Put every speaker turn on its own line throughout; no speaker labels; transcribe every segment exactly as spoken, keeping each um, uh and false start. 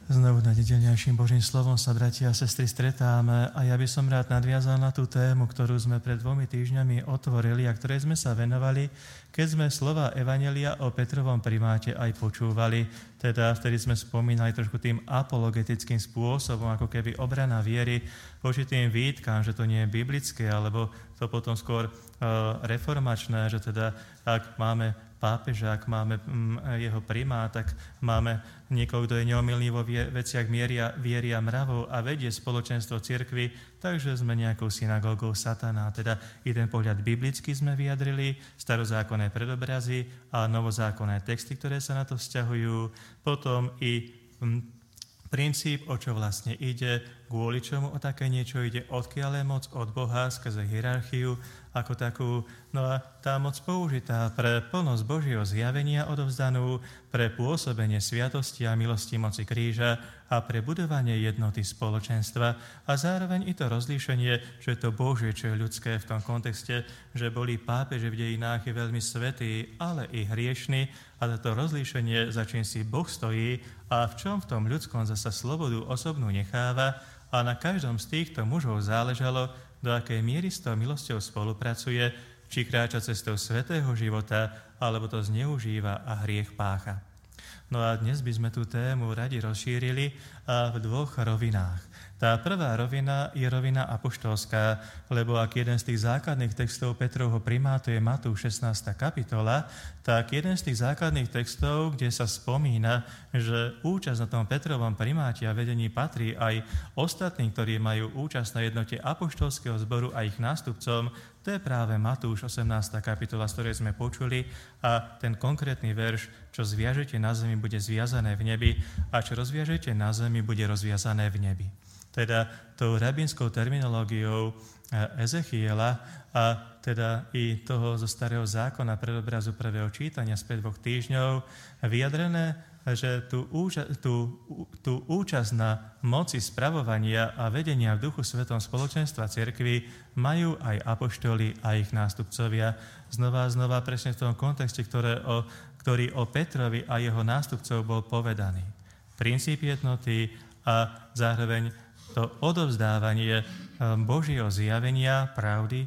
Znovu na nedeľnejším Božím slovom sa, bratia a sestry, stretáme a ja by som rád nadviazal na tú tému, ktorú sme pred dvomi týždňami otvorili a ktorej sme sa venovali, keď sme slova Evanjelia o Petrovom primáte aj počúvali. Teda vtedy sme spomínali trošku tým apologetickým spôsobom, ako keby obrana viery voči tým výtkám, že to nie je biblické, alebo to potom skôr uh, reformačné, že teda ak máme pápeža, ak máme mm, jeho primát, tak máme niekoho, kto je neomylný vo vie, veciach mieria, viery a mravov a vedie spoločenstvo cirkvi, takže sme nejakou synagógou satana. Teda jeden pohľad biblicky sme vyjadrili, starozákonné predobrazy a novozákonné texty, ktoré sa na to vzťahujú. Potom i mm, princíp, o čo vlastne ide, kvôli čomu o také niečo ide, odkiaľ je moc od Boha skrze hierarchiu ako takú. No a tá moc použitá pre plnosť Božieho zjavenia odovzdanú, pre pôsobenie sviatosti a milosti moci kríža a pre budovanie jednoty spoločenstva a zároveň i to rozlíšenie, že je to Božie, čo je ľudské v tom kontexte, že boli pápeže v dejinách je veľmi svätý, ale i hriešný a toto rozlíšenie, za čím si Boh stojí a v čom v tom ľudskom zasa slobodu osobnú necháva a na každom z týchto mužov záležalo, do akej miery s tou milosťou spolupracuje, či kráča cestou svätého života, alebo to zneužíva a hriech pácha. No a dnes by sme tú tému radi rozšírili a v dvoch rovinách. Tá prvá rovina je rovina apoštolská, lebo ak jeden z tých základných textov Petrovho primátu je Matúš šestnásta kapitola, tak jeden z tých základných textov, kde sa spomína, že účasť na tom Petrovom primáte a vedení patrí aj ostatní, ktorí majú účasť na jednote apoštolského zboru a ich nástupcom, to je práve Matúš osemnásta kapitola, z ktorej sme počuli a ten konkrétny verš, čo zviažete na zemi, bude zviazané v nebi a čo rozviažete na zemi, bude rozviazané v nebi. Teda tou rabinskou terminológiou Ezechiela a teda i toho zo starého zákona predobrazu prvého čítania spred dvoch týždňov vyjadrené, že tú, úča- tú, tú účasť na moci spravovania a vedenia v duchu svetom spoločenstva cirkvi majú aj apoštoli a ich nástupcovia. Znova a znova presne v tom kontexte, ktoré o, ktorý o Petrovi a jeho nástupcov bol povedaný. Princíp jednoty a zároveň to odovzdávanie Božieho zjavenia, pravdy,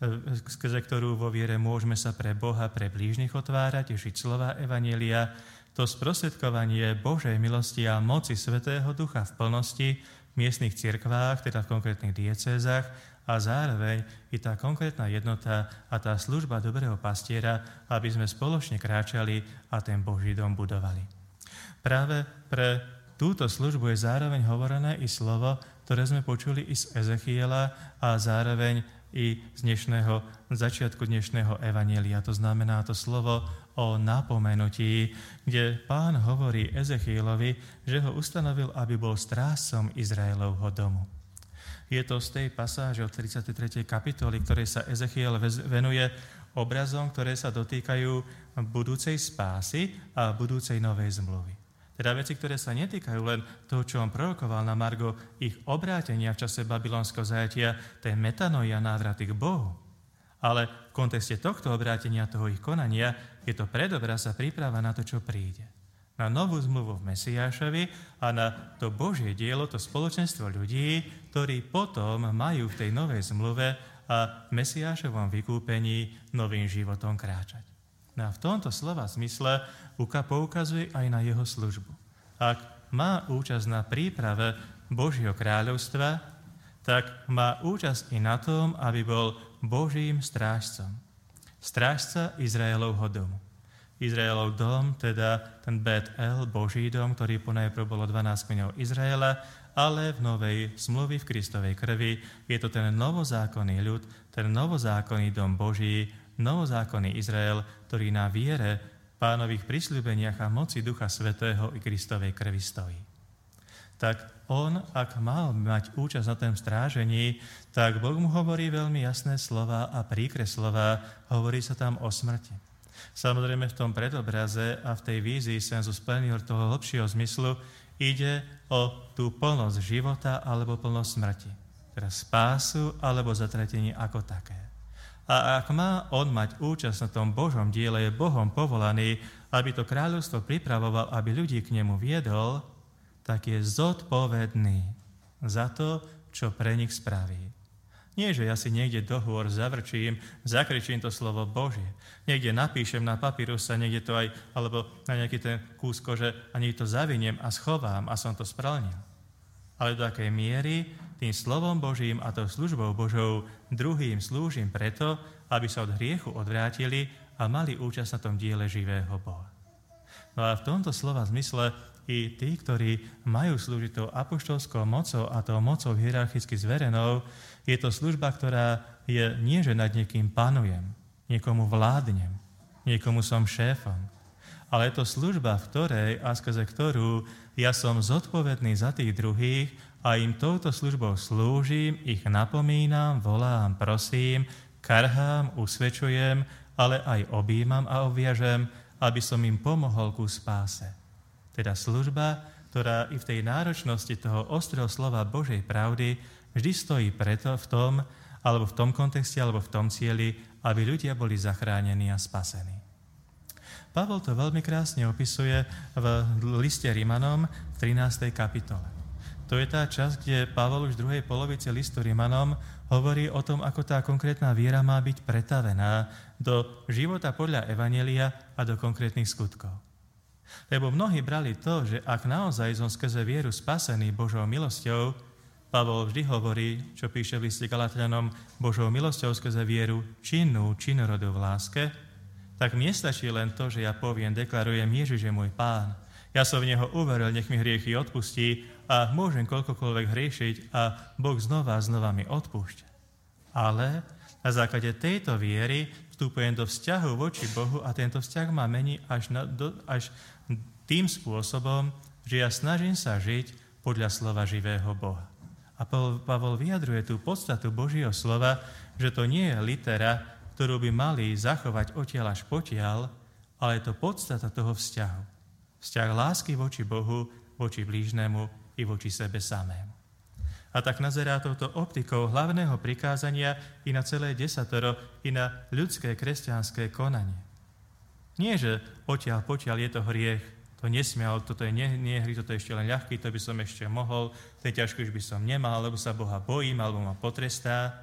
skrze ktorú vo viere môžeme sa pre Boha, pre blížnych otvárať, žiť slova Evanjelia, to sprostredkovanie Božej milosti a moci Svätého Ducha v plnosti v miestnych cirkvách, teda v konkrétnych diecézach, a zároveň i tá konkrétna jednota a tá služba dobrého pastiera, aby sme spoločne kráčali a ten Boží dom budovali. Práve pre túto službu je zároveň hovorené i slovo, ktoré sme počuli i z Ezechiela a zároveň i z dnešného, začiatku dnešného evanjelia. To znamená to slovo o napomenutí, kde Pán hovorí Ezechielovi, že ho ustanovil, aby bol strážcom Izraelovho domu. Je to z tej pasáže od tridsiatej tretej kapitoly, ktorej sa Ezechiel venuje obrazom, ktoré sa dotýkajú budúcej spásy a budúcej novej zmluvy. Teda veci, ktoré sa netýkajú len toho, čo on prorokoval na margo ich obrátenia v čase babylonského zajatia, to je metanoia, návraty k Bohu. Ale v kontexte tohto obrátenia, toho ich konania, je to predobraz a príprava na to, čo príde. Na novú zmluvu v Mesiášovi a na to Božie dielo, to spoločenstvo ľudí, ktorí potom majú v tej novej zmluve a v Mesiášovom vykúpení novým životom kráčať. No a v tomto slova zmysle Luka poukazuje aj na jeho službu. Ak má účasť na príprave Božieho kráľovstva, tak má účasť i na tom, aby bol Božím strážcom. Strážca Izraelovho domu. Izraelov dom, teda ten Bet El, Boží dom, ktorý ponajprv bolo dvanásť kmeňov Izraela, ale v novej zmluvy v Kristovej krvi je to ten novozákonný ľud, ten novozákonný dom Boží, novozákonný Izrael, ktorý na viere, Pánových prisľúbeniach a moci Ducha Svätého i Kristovej krvi stojí. Tak on, ak mal mať účasť na tom strážení, tak Boh mu hovorí veľmi jasné slova a príkre slova, hovorí sa tam o smrti. Samozrejme v tom predobraze a v tej vízii sensus plenior toho hlbšieho zmyslu ide o tú plnosť života alebo plnosť smrti. Teda spásu alebo zatratenie ako také. A ak má on mať účasť na tom Božom diele, je Bohom povolaný, aby to kráľovstvo pripravoval, aby ľudí k nemu viedol, tak je zodpovedný za to, čo pre nich spraví. Nie, že ja si niekde dohovor zavrčím, zakričím to slovo Božie. Niekde napíšem na papírus a niekde to aj, alebo na nejaký ten kus kože a niekde to zaviniem a schovám a som to splnil. Ale do akej miery tým slovom Božím a tou službou Božou druhým slúžim preto, aby sa od hriechu odvrátili a mali účasť na tom diele živého Boha. No a v tomto slova zmysle i tí, ktorí majú slúžiť tou apoštolskou mocou a tou mocou hierarchicky zverenou, je to služba, ktorá je nie, že nad niekým panujem, niekomu vládnem, niekomu som šéfom, ale je to služba, v ktorej a skrze ktorú ja som zodpovedný za tých druhých a im touto službou slúžim, ich napomínam, volám, prosím, karhám, usvedčujem, ale aj objímam a obviažem, aby som im pomohol ku spáse. Teda služba, ktorá i v tej náročnosti toho ostrého slova Božej pravdy vždy stojí preto v tom, alebo v tom kontexte, alebo v tom cieli, aby ľudia boli zachránení a spasení. Pavol to veľmi krásne opisuje v liste Rimanom v trinástej kapitole. To je tá časť, kde Pavol už v druhej polovici listu Rimanom hovorí o tom, ako tá konkrétna viera má byť pretavená do života podľa evanjelia a do konkrétnych skutkov. Lebo mnohí brali to, že ak naozaj som skrze vieru spasený Božou milosťou, Pavol vždy hovorí, čo píše v liste Galatianom, Božou milosťou skrze vieru činnú, činorodu v láske, tak mne stačí len to, že ja poviem, deklarujem, Ježiš je môj Pán. Ja som v Neho uveril, nech mi hriechy odpustí a môžem koľkokoľvek hriešiť a Boh znova a znova mi odpúšťa. Ale na základe tejto viery vstupujem do vzťahu voči Bohu a tento vzťah ma mení až, na, do, až tým spôsobom, že ja snažím sa žiť podľa slova živého Boha. A Pavol vyjadruje tú podstatu Božieho slova, že to nie je litera, ktorú by mali zachovať odtiaľ až potiaľ, ale je to podstata toho vzťahu. Vzťah lásky voči Bohu, voči blížnemu i voči sebe samému. A tak nazerá touto optikou hlavného prikázania i na celé desatoro, i na ľudské kresťanské konanie. Nie, že odtiaľ potiaľ je to hriech, to nesmiel, toto je nie, nie hry, toto je ešte len ľahký, to by som ešte mohol, ten ťažký už by som nemal, lebo sa Boha bojím, alebo ma potrestá.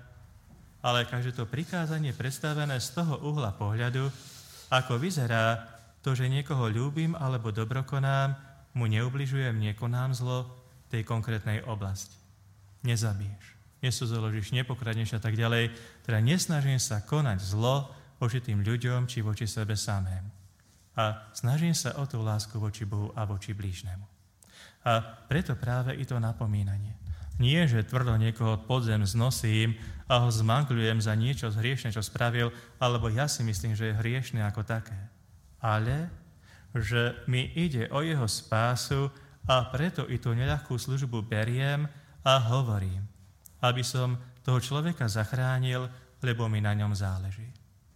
Ale každé to prikázanie je predstavené z toho uhla pohľadu, ako vyzerá to, že niekoho ľúbim alebo dobrokonám, mu neubližujem, nekonám zlo v tej konkrétnej oblasti. Nezabiješ, nesúzoložíš, nepokradneš a tak ďalej. Teda nesnažím sa konať zlo voči tým ľuďom či voči sebe samému. A snažím sa o tú lásku voči Bohu a voči blížnemu. A preto práve i to napomínanie. Nie, že tvrdo niekoho podzem znosím a ho zmangľujem za niečo hriešne, čo spravil, alebo ja si myslím, že je hriešne ako také. Ale, že mi ide o jeho spásu a preto i tú neľahkú službu beriem a hovorím, aby som toho človeka zachránil, lebo mi na ňom záleží.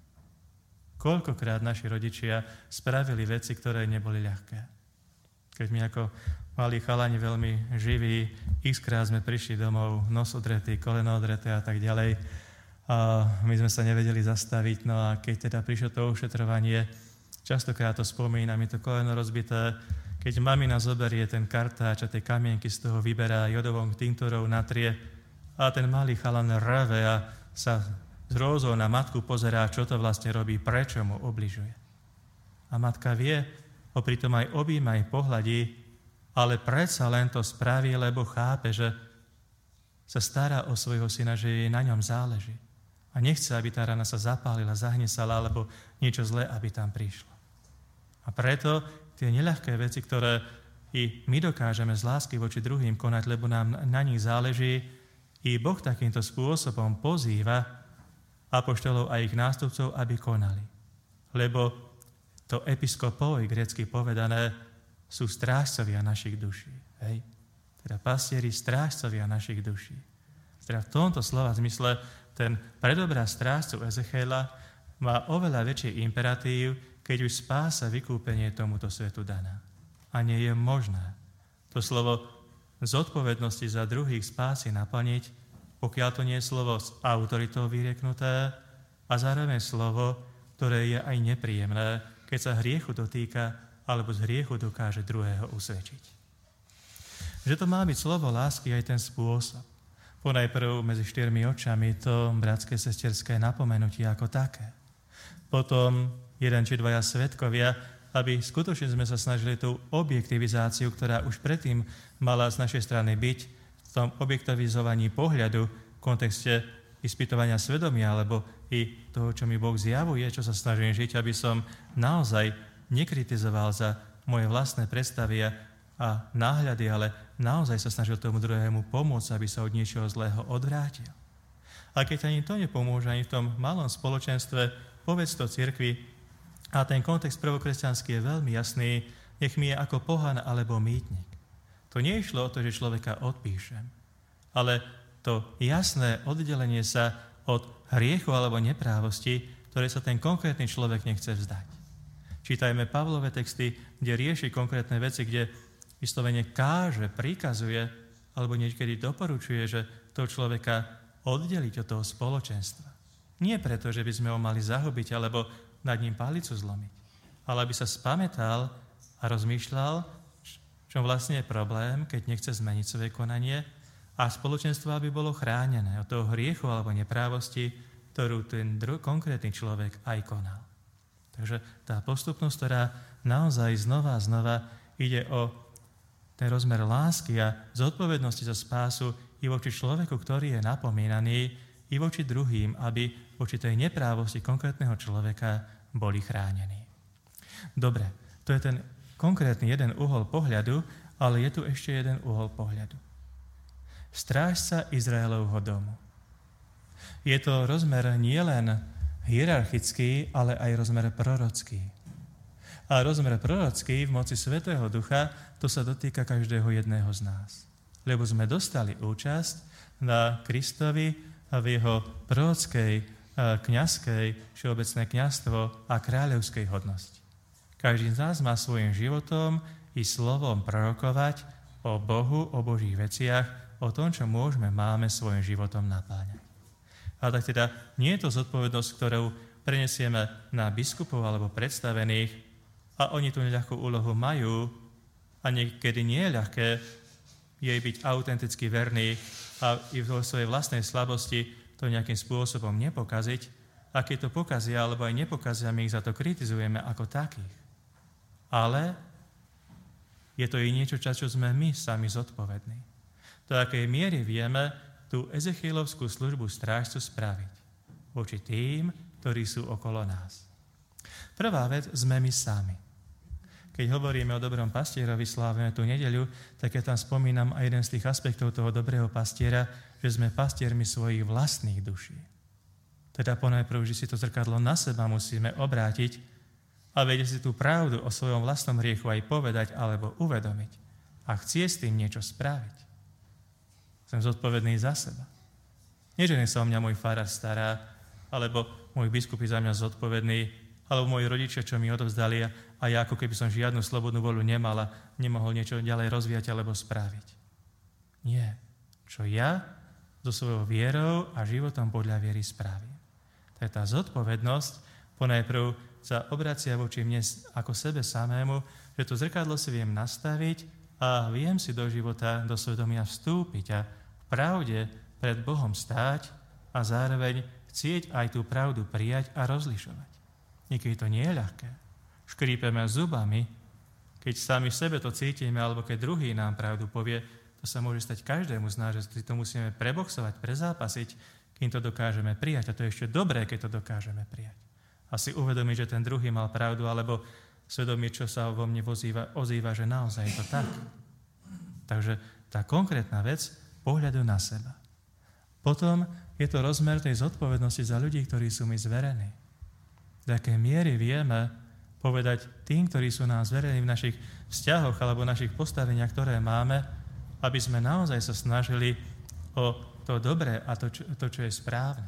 Koľkokrát naši rodičia spravili veci, ktoré neboli ľahké. Keď my ako malí chalani veľmi živí, x-krát sme prišli domov, nos odretý, koleno odreté a tak ďalej. A my sme sa nevedeli zastaviť, no a keď teda prišlo to ošetrovanie, častokrát to spomínam, je to koleno rozbité, keď mamina zoberie ten kartáč a tie kamienky z toho vyberá jodovou tinktúrou natrie a ten malý chalan rve a sa s hrôzou na matku pozerá, čo to vlastne robí, prečo mu obližuje. A matka vie, popri tom aj objíma, aj pohľadí, ale predsa len to spraví, lebo chápe, že sa stará o svojho syna, že jej na ňom záleží. A nechce, aby tá rana sa zapálila, zahnesala, alebo niečo zlé, aby tam prišlo. A preto tie neľahké veci, ktoré i my dokážeme z lásky voči druhým konať, lebo nám na nich záleží, i Boh takýmto spôsobom pozýva apoštolov a ich nástupcov, aby konali. Lebo to episkopoi, grécky povedané, sú strážcovia našich duší. Hej? Teda pastieri, strážcovia našich duší. Teda v tomto slova zmysle ten predobraz strážcov Ezechela má oveľa väčší imperatív, keď už spása, vykúpenie tomuto svetu daná. A nie je možné to slovo zodpovednosti za druhých spásy naplniť, pokiaľ to nie je slovo s autoritou vyrieknuté a zároveň slovo, ktoré je aj nepríjemné, keď sa hriechu dotýka alebo z hriechu dokáže druhého usvedčiť. Že to má byť slovo lásky aj ten spôsob. Ponajprv medzi štyrmi očami to bratské, sesterské napomenutie ako také. Potom jeden či dvaja svedkovia, aby skutočne sme sa snažili tú objektivizáciu, ktorá už predtým mala z našej strany byť, v tom objektivizovaní pohľadu v kontexte ispytovania svedomia, alebo i toho, čo mi Boh zjavuje, čo sa snažím žiť, aby som naozaj nekritizoval za moje vlastné predstavy a náhľady, ale naozaj sa snažil tomu druhému pomôcť, aby sa od niečoho zlého odvrátil. A keď ani to nepomôže, ani v tom malom spoločenstve, povedz to cirkvi, a ten kontext prvokresťanský je veľmi jasný, nech mi je ako pohan alebo mýtnik. To nie išlo o to, že človeka odpíšem, ale to jasné oddelenie sa od hriechu alebo neprávosti, ktoré sa ten konkrétny človek nechce vzdať. Čítajme Pavlové texty, kde rieši konkrétne veci, kde vyslovene káže, prikazuje, alebo niekedy doporučuje, že toho človeka oddeliť od toho spoločenstva. Nie preto, že by sme ho mali zahubiť, alebo nad ním palicu zlomiť, ale aby sa spamätal a rozmýšľal, čo vlastne je problém, keď nechce zmeniť svoje konanie a spoločenstvo, aby bolo chránené od toho hriechu alebo neprávosti, ktorú ten dru- konkrétny človek aj konal. Takže tá postupnosť, ktorá naozaj znova a znova ide o ten rozmer lásky a zodpovednosti za spásu i voči človeku, ktorý je napomínaný, i voči druhým, aby voči tej neprávosti konkrétneho človeka boli chránení. Dobre, to je ten konkrétny jeden uhol pohľadu, ale je tu ešte jeden uhol pohľadu. Strážca Izraelovho domu. Je to rozmer nielen hierarchický, ale aj rozmer prorocký. A rozmer prorocký v moci Svätého Ducha, to sa dotýka každého jedného z nás. Lebo sme dostali účasť na Kristovi a v jeho prorockej, kňazskej, všeobecné kňazstvo a kráľovskej hodnosti. Každý z nás má svojím životom i slovom prorokovať o Bohu, o Božích veciach, o tom, čo môžeme, máme svojim životom napáňať. A tak teda nie je to zodpovednosť, ktorú prenesieme na biskupov alebo predstavených a oni tú neľahkú úlohu majú a niekedy nie je ľahké jej byť autenticky verný a i vo svojej vlastnej slabosti to nejakým spôsobom nepokaziť. A keď to pokazia alebo aj nepokazia, my ich za to kritizujeme ako takých. Ale je to i niečo, čo sme my sami zodpovední. Do akej miery vieme tú Ezechielovskú službu strážcu spraviť voči tým, ktorí sú okolo nás. Prvá vec sme my sami. Keď hovoríme o dobrom pastierovi, slávime tú nedeľu, tak ja tam spomínam aj jeden z tých aspektov toho dobrého pastiera, že sme pastiermi svojich vlastných duší. Teda ponajprv, že si to zrkadlo na seba musíme obrátiť a vedieť si tú pravdu o svojom vlastnom hriechu aj povedať alebo uvedomiť a chcieť s tým niečo spraviť. Som zodpovedný za seba. Nie, že nech sa o mňa môj farár stará, alebo môj biskup je za mňa zodpovedný, alebo moji rodičia, čo mi odovzdali a ja ako keby som žiadnu slobodnú voľu nemal a nemohol niečo ďalej rozvíjať alebo spraviť. Nie. Čo ja so svojou vierou a životom podľa viery spravím. To je tá zodpovednosť, ponajprv sa obracia voči mne ako sebe samému, že to zrkadlo si viem nastaviť a viem si do života, do svedomia vstúpiť a v pravde pred Bohom stáť a zároveň chcieť aj tú pravdu prijať a rozlišovať. Niekedy to nie je ľahké. Škrípeme zubami, keď sami sebe to cítime, alebo keď druhý nám pravdu povie, to sa môže stať každému z nás, že si to musíme preboxovať, prezápasiť, kým to dokážeme prijať. A to je ešte dobré, keď to dokážeme prijať. A si uvedomiť, že ten druhý mal pravdu, alebo svedomiť, čo sa vo mne ozýva, ozýva, že naozaj je to tak. Takže tá konkrétna vec pohľadu na seba. Potom je to rozmer tej zodpovednosti za ľudí, ktorí sú mi zverení. Do akej miery vieme povedať tým, ktorí sú nám zverení v našich vzťahoch alebo našich postaveniach, ktoré máme, aby sme naozaj sa snažili o to dobré a to, čo, to, čo je správne.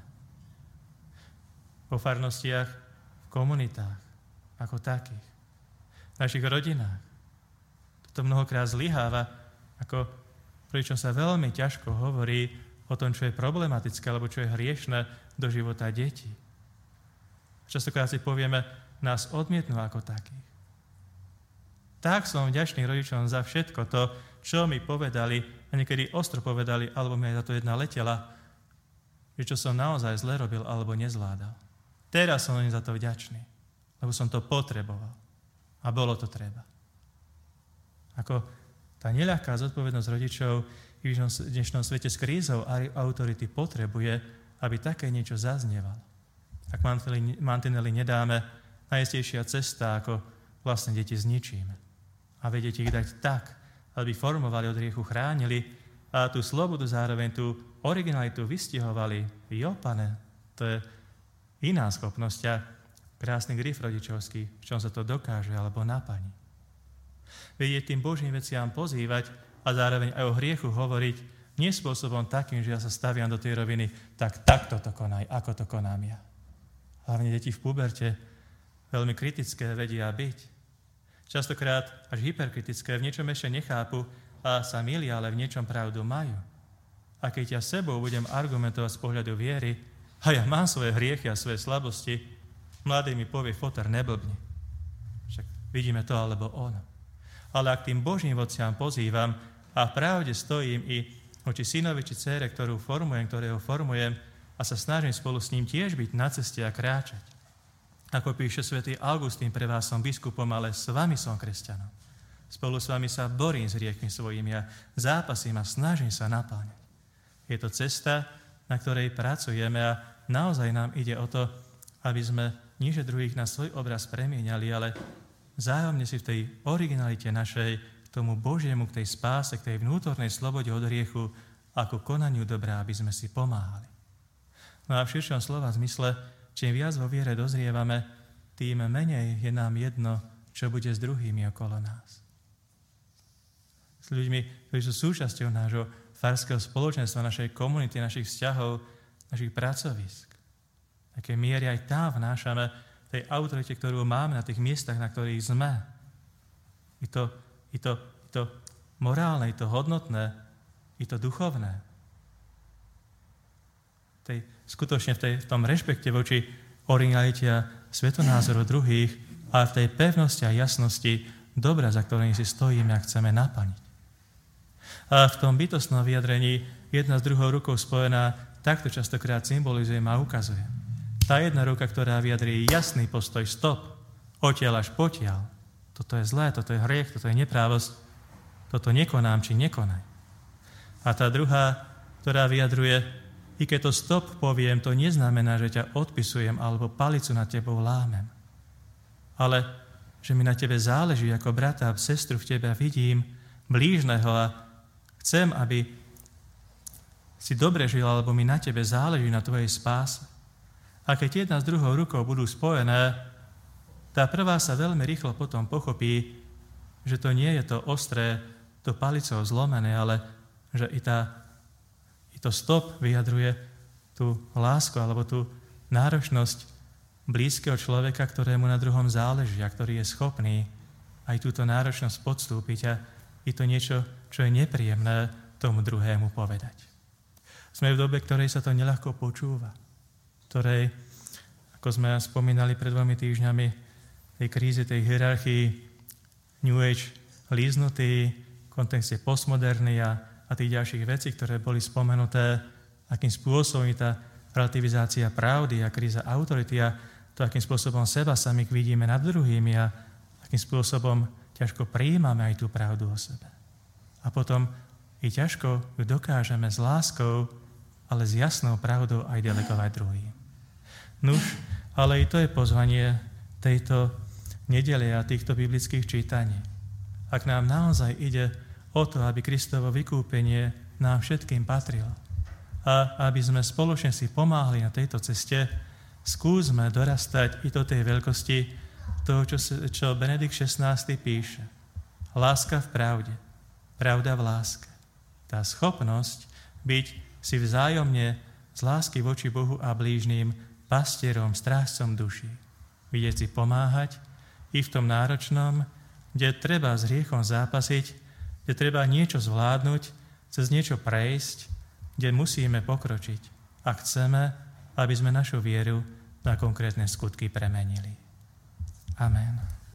Po farnostiach, v komunitách, ako takých. V našich rodinách. Toto mnohokrát zlyháva, ako pričom sa veľmi ťažko hovorí o tom, čo je problematické alebo čo je hriešne do života detí. Častokrát si povieme, nás odmietnú ako takých. Tak som vďačný rodičom za všetko to, čo mi povedali, a niekedy ostro povedali, alebo mi aj za to jedna letela, že čo som naozaj zle robil alebo nezvládal. Teraz som im za to vďačný, lebo som to potreboval. A bolo to treba. Ako tá neľahká zodpovednosť rodičov v dnešnom svete s krízou autority potrebuje, aby také niečo zaznievalo. Ak mantinely nedáme, najistejšia cesta, ako vlastne deti zničíme. A vedieť ich dať tak, aby formovali od hriechu, chránili a tú slobodu zároveň tú originalitu vystihovali. Jopane, to je iná schopnosť a krásny grif rodičovský, v čom sa to dokáže alebo naplní. Vedieť tým Božím veciam pozývať a zároveň aj o hriechu hovoriť nie spôsobom takým, že ja sa staviam do tej roviny, tak takto to konaj, ako to konám ja. Hlavne deti v puberte veľmi kritické vedia byť. Častokrát až hyperkritické, v niečom ešte nechápu a sa milia, ale v niečom pravdu majú. A keď ja sebou budem argumentovať z pohľadu viery, a ja mám svoje hriechy a svoje slabosti, mladý mi povie, foter, neblbni. Však vidíme to alebo ono. Ale ak tým Božím vodciam pozývam a v pravde stojím i voči synovi či dcére, ktorú formujem, ktorého formujem a sa snažím spolu s ním tiež byť na ceste a kráčať. Ako píše svätý Augustín, pre vás som biskupom, ale s vami som kresťanom. Spolu s vami sa borím s riekmi svojimi a zápasím a snažím sa napáňať. Je to cesta, na ktorej pracujeme a naozaj nám ide o to, aby sme niže druhých na svoj obraz premieniali, ale vzájomne si v tej originalite našej, k tomu Božiemu, k tej spáse, k tej vnútornej slobode od hriechu, ako konaniu dobrá, aby sme si pomáhali. No a v širšom slova zmysle, čím viac vo viere dozrievame, tým menej je nám jedno, čo bude s druhými okolo nás. S ľuďmi, ktorí sú súčasťou nášho farského spoločenstva, našej komunity, našich vzťahov, našich pracovisk. Také miery aj tam vnášame tej autorite, ktorú máme na tých miestach, na ktorých sme. I to, i to, i to morálne, i to hodnotné, i to duchovné. Tej, skutočne v, tej, v tom rešpekte voči originalite a svetonázoru druhých a v tej pevnosti a jasnosti dobra, za ktorým si stojíme a chceme naplniť. A v tom bytostnom vyjadrení jedna s druhou rukou spojená takto častokrát symbolizujem a ukazujem. Tá jedna ruka, ktorá vyjadrí jasný postoj stop, odtiaľ až potiaľ. Toto je zlé, toto je hriech, toto je neprávosť, toto nekonám či nekonaj. A tá druhá, ktorá vyjadruje, i keď to stop poviem, to neznamená, že ťa odpisujem alebo palicu na tebou lámem. Ale že mi na tebe záleží ako brata a sestru v tebe vidím, blížneho a chcem, aby si dobre žil, alebo mi na tebe záleží na tvojej spáse. A keď jedna s druhou rukou budú spojené, tá prvá sa veľmi rýchlo potom pochopí, že to nie je to ostré, to palicou zlomené, ale že i, tá, i to stop vyjadruje tú lásku alebo tú náročnosť blízkeho človeka, ktorému na druhom záleží a ktorý je schopný aj túto náročnosť podstúpiť a je to niečo, čo je nepríjemné tomu druhému povedať. Sme v dobe, ktorej sa to neľahko počúva, ktorej, ako sme spomínali pred dvomi týždňami, tej kríze, tej hierarchii, New Age líznutý, v kontexte postmoderny a, a tých ďalších vecí, ktoré boli spomenuté, akým spôsobom je tá relativizácia pravdy a kríza autority a to, akým spôsobom seba samých vidíme nad druhými a akým spôsobom ťažko prijímame aj tú pravdu o sebe. A potom i ťažko ju dokážeme s láskou, ale s jasnou pravdou aj delegovať druhým. Nuž, ale i to je pozvanie tejto nedele a týchto biblických čítaní. Ak nám naozaj ide o to, aby Kristovo vykúpenie nám všetkým patrilo a aby sme spoločne si pomáhali na tejto ceste, skúsme dorastať i do tej veľkosti toho, čo, čo Benedikt šestnásty píše. Láska v pravde, pravda v láske. Tá schopnosť byť si vzájomne z lásky voči Bohu a blížnym pastierom, strážcom duší. Vidieť si pomáhať i v tom náročnom, kde treba s hriechom zápasiť, kde treba niečo zvládnuť, cez niečo prejsť, kde musíme pokročiť a chceme, aby sme našu vieru na konkrétne skutky premenili. Amen.